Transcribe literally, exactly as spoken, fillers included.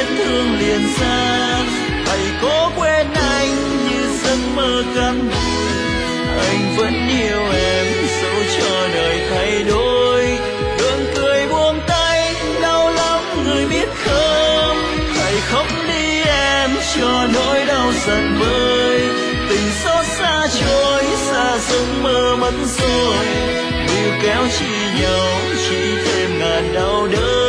thương liền xa. Hãy cố quên anh như giấc mơ cạn bụi, anh vẫn yêu em dẫu cho đời thay đổi. Gượng cười buông tay đau lắm người biết không, hãy khóc đi em cho nỗi đau dần vơi. Tình xót xa trôi xa giấc mơ mất rồi, níu kéo chi nhau chỉ thêm ngàn đau đớn.